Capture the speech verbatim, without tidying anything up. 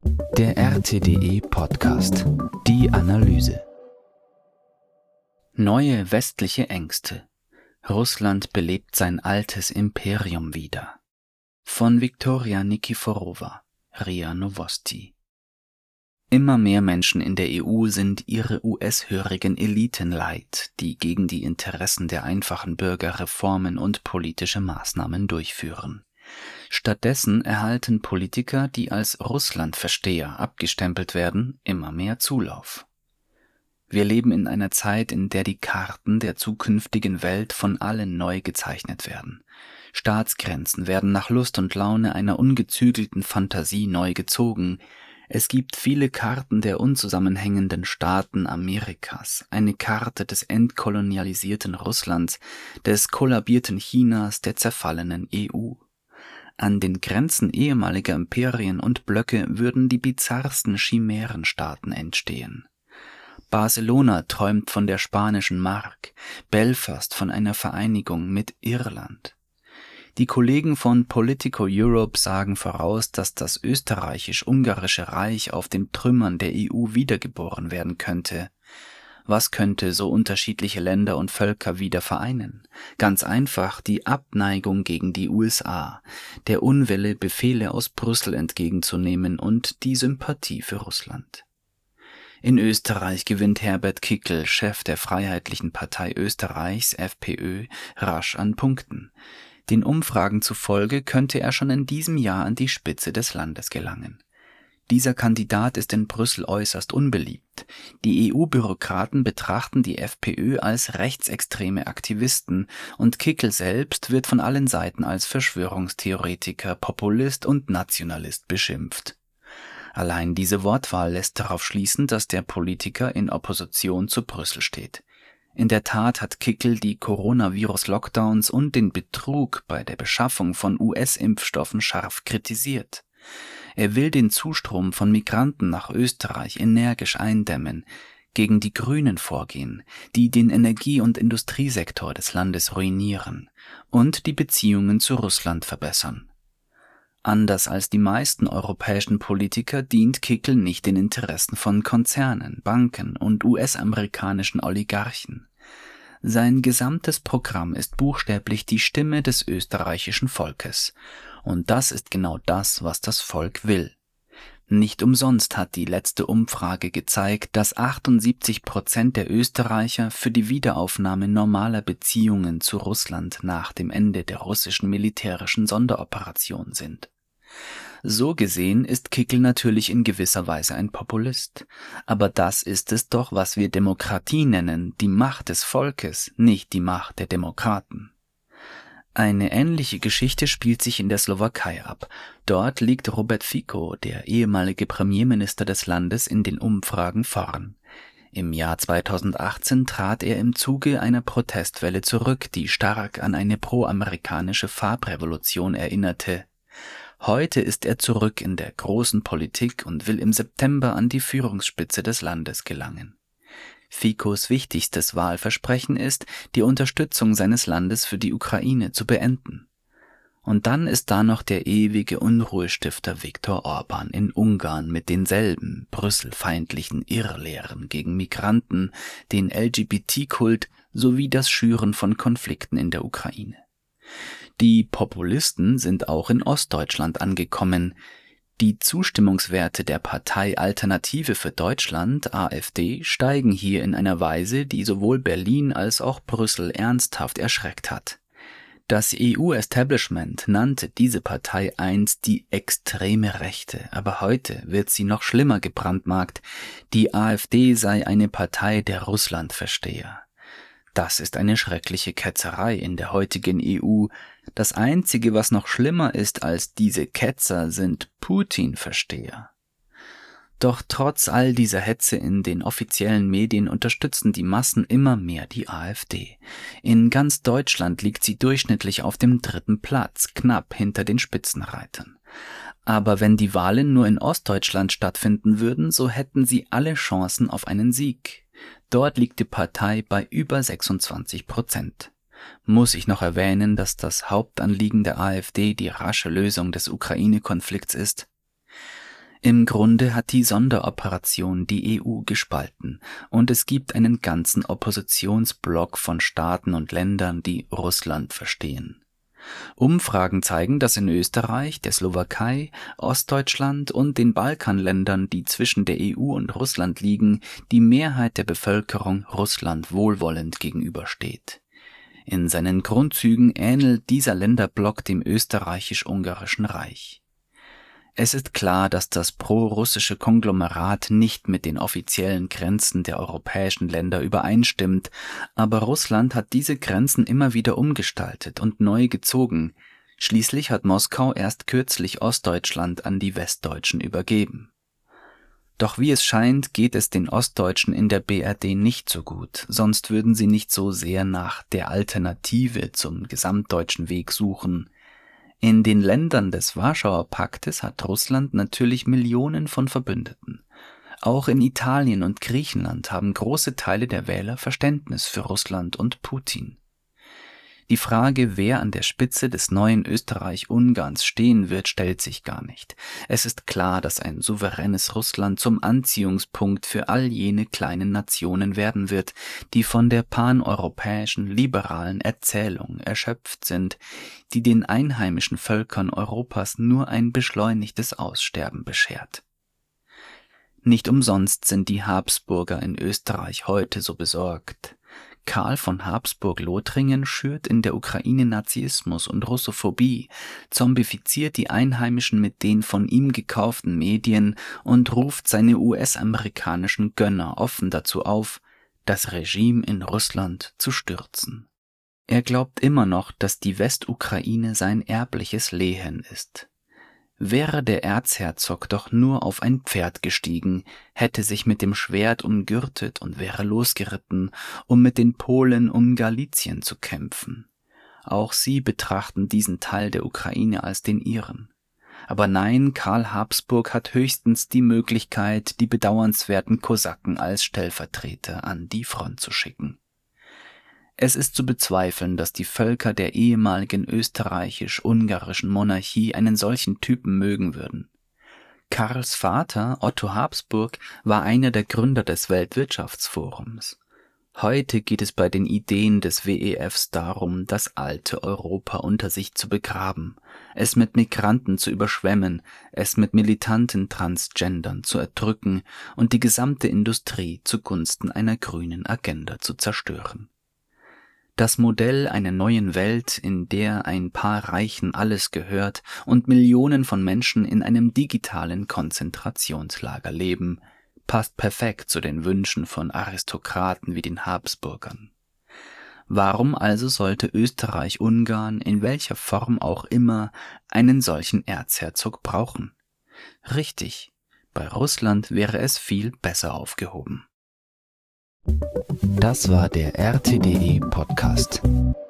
Der R T D E-Podcast. Die Analyse. Neue westliche Ängste. Russland belebt sein altes Imperium wieder. Von Viktoria Nikiforova, R I A Novosti. Immer mehr Menschen in der E U sind ihre U S-hörigen Eliten leid, die gegen die Interessen der einfachen Bürger Reformen und politische Maßnahmen durchführen. Stattdessen erhalten Politiker, die als Russlandversteher abgestempelt werden, immer mehr Zulauf. Wir leben in einer Zeit, in der die Karten der zukünftigen Welt von allen neu gezeichnet werden. Staatsgrenzen werden nach Lust und Laune einer ungezügelten Fantasie neu gezogen. Es gibt viele Karten der unzusammenhängenden Staaten Amerikas, eine Karte des entkolonialisierten Russlands, des kollabierten Chinas, der zerfallenen E U. An den Grenzen ehemaliger Imperien und Blöcke würden die bizarrsten Chimärenstaaten entstehen. Barcelona träumt von der spanischen Mark, Belfast von einer Vereinigung mit Irland. Die Kollegen von Politico Europe sagen voraus, dass das österreichisch-ungarische Reich auf den Trümmern der E U wiedergeboren werden könnte. Was könnte so unterschiedliche Länder und Völker wieder vereinen? Ganz einfach die Abneigung gegen die U S A, der Unwille, Befehle aus Brüssel entgegenzunehmen und die Sympathie für Russland. In Österreich gewinnt Herbert Kickl, Chef der Freiheitlichen Partei Österreichs, FPÖ, rasch an Punkten. Den Umfragen zufolge könnte er schon in diesem Jahr an die Spitze des Landes gelangen. Dieser Kandidat ist in Brüssel äußerst unbeliebt. Die E U-Bürokraten betrachten die FPÖ als rechtsextreme Aktivisten und Kickl selbst wird von allen Seiten als Verschwörungstheoretiker, Populist und Nationalist beschimpft. Allein diese Wortwahl lässt darauf schließen, dass der Politiker in Opposition zu Brüssel steht. In der Tat hat Kickl die Coronavirus-Lockdowns und den Betrug bei der Beschaffung von U S-Impfstoffen scharf kritisiert. Er will den Zustrom von Migranten nach Österreich energisch eindämmen, gegen die Grünen vorgehen, die den Energie- und Industriesektor des Landes ruinieren und die Beziehungen zu Russland verbessern. Anders als die meisten europäischen Politiker dient Kickl nicht den Interessen von Konzernen, Banken und U S-amerikanischen Oligarchen. Sein gesamtes Programm ist buchstäblich die Stimme des österreichischen Volkes. Und das ist genau das, was das Volk will. Nicht umsonst hat die letzte Umfrage gezeigt, dass achtundsiebzig Prozent der Österreicher für die Wiederaufnahme normaler Beziehungen zu Russland nach dem Ende der russischen militärischen Sonderoperation sind. So gesehen ist Kickl natürlich in gewisser Weise ein Populist. Aber das ist es doch, was wir Demokratie nennen, die Macht des Volkes, nicht die Macht der Demokraten. Eine ähnliche Geschichte spielt sich in der Slowakei ab. Dort liegt Robert Fico, der ehemalige Premierminister des Landes, in den Umfragen vorn. Im Jahr zweitausendachtzehn trat er im Zuge einer Protestwelle zurück, die stark an eine proamerikanische Farbrevolution erinnerte. Heute ist er zurück in der großen Politik und will im September an die Führungsspitze des Landes gelangen. Ficos wichtigstes Wahlversprechen ist, die Unterstützung seines Landes für die Ukraine zu beenden. Und dann ist da noch der ewige Unruhestifter Viktor Orban in Ungarn mit denselben brüsselfeindlichen Irrlehren gegen Migranten, den L G B T-Kult sowie das Schüren von Konflikten in der Ukraine. Die Populisten sind auch in Ostdeutschland angekommen. Die Zustimmungswerte der Partei Alternative für Deutschland, AfD, steigen hier in einer Weise, die sowohl Berlin als auch Brüssel ernsthaft erschreckt hat. Das E U-Establishment nannte diese Partei einst die extreme Rechte, aber heute wird sie noch schlimmer gebrandmarkt. Die AfD sei eine Partei der Russlandversteher. Das ist eine schreckliche Ketzerei in der heutigen E U. Das Einzige, was noch schlimmer ist als diese Ketzer, sind Putin-Versteher. Doch trotz all dieser Hetze in den offiziellen Medien unterstützen die Massen immer mehr die AfD. In ganz Deutschland liegt sie durchschnittlich auf dem dritten Platz, knapp hinter den Spitzenreitern. Aber wenn die Wahlen nur in Ostdeutschland stattfinden würden, so hätten sie alle Chancen auf einen Sieg. Dort liegt die Partei bei über sechsundzwanzig Prozent. Muss ich noch erwähnen, dass das Hauptanliegen der AfD die rasche Lösung des Ukraine-Konflikts ist? Im Grunde hat die Sonderoperation die E U gespalten und es gibt einen ganzen Oppositionsblock von Staaten und Ländern, die Russland verstehen. Umfragen zeigen, dass in Österreich, der Slowakei, Ostdeutschland und den Balkanländern, die zwischen der E U und Russland liegen, die Mehrheit der Bevölkerung Russland wohlwollend gegenübersteht. In seinen Grundzügen ähnelt dieser Länderblock dem österreichisch-ungarischen Reich. Es ist klar, dass das pro-russische Konglomerat nicht mit den offiziellen Grenzen der europäischen Länder übereinstimmt, aber Russland hat diese Grenzen immer wieder umgestaltet und neu gezogen. Schließlich hat Moskau erst kürzlich Ostdeutschland an die Westdeutschen übergeben. Doch wie es scheint, geht es den Ostdeutschen in der B R D nicht so gut, sonst würden sie nicht so sehr nach der Alternative zum gesamtdeutschen Weg suchen. In den Ländern des Warschauer Paktes hat Russland natürlich Millionen von Verbündeten. Auch in Italien und Griechenland haben große Teile der Wähler Verständnis für Russland und Putin. Die Frage, wer an der Spitze des neuen Österreich-Ungarns stehen wird, stellt sich gar nicht. Es ist klar, dass ein souveränes Russland zum Anziehungspunkt für all jene kleinen Nationen werden wird, die von der paneuropäischen liberalen Erzählung erschöpft sind, die den einheimischen Völkern Europas nur ein beschleunigtes Aussterben beschert. Nicht umsonst sind die Habsburger in Österreich heute so besorgt. Karl von Habsburg-Lothringen schürt in der Ukraine Nazismus und Russophobie, zombifiziert die Einheimischen mit den von ihm gekauften Medien und ruft seine U S-amerikanischen Gönner offen dazu auf, das Regime in Russland zu stürzen. Er glaubt immer noch, dass die Westukraine sein erbliches Lehen ist. Wäre der Erzherzog doch nur auf ein Pferd gestiegen, hätte sich mit dem Schwert umgürtet und wäre losgeritten, um mit den Polen um Galizien zu kämpfen. Auch sie betrachten diesen Teil der Ukraine als den ihren. Aber nein, Karl Habsburg hat höchstens die Möglichkeit, die bedauernswerten Kosaken als Stellvertreter an die Front zu schicken. Es ist zu bezweifeln, dass die Völker der ehemaligen österreichisch-ungarischen Monarchie einen solchen Typen mögen würden. Karls Vater, Otto Habsburg, war einer der Gründer des Weltwirtschaftsforums. Heute geht es bei den Ideen des W E Fs darum, das alte Europa unter sich zu begraben, es mit Migranten zu überschwemmen, es mit militanten Transgendern zu erdrücken und die gesamte Industrie zugunsten einer grünen Agenda zu zerstören. Das Modell einer neuen Welt, in der ein paar Reichen alles gehört und Millionen von Menschen in einem digitalen Konzentrationslager leben, passt perfekt zu den Wünschen von Aristokraten wie den Habsburgern. Warum also sollte Österreich-Ungarn, in welcher Form auch immer, einen solchen Erzherzog brauchen? Richtig, bei Russland wäre es viel besser aufgehoben. Das war der R T D E Podcast.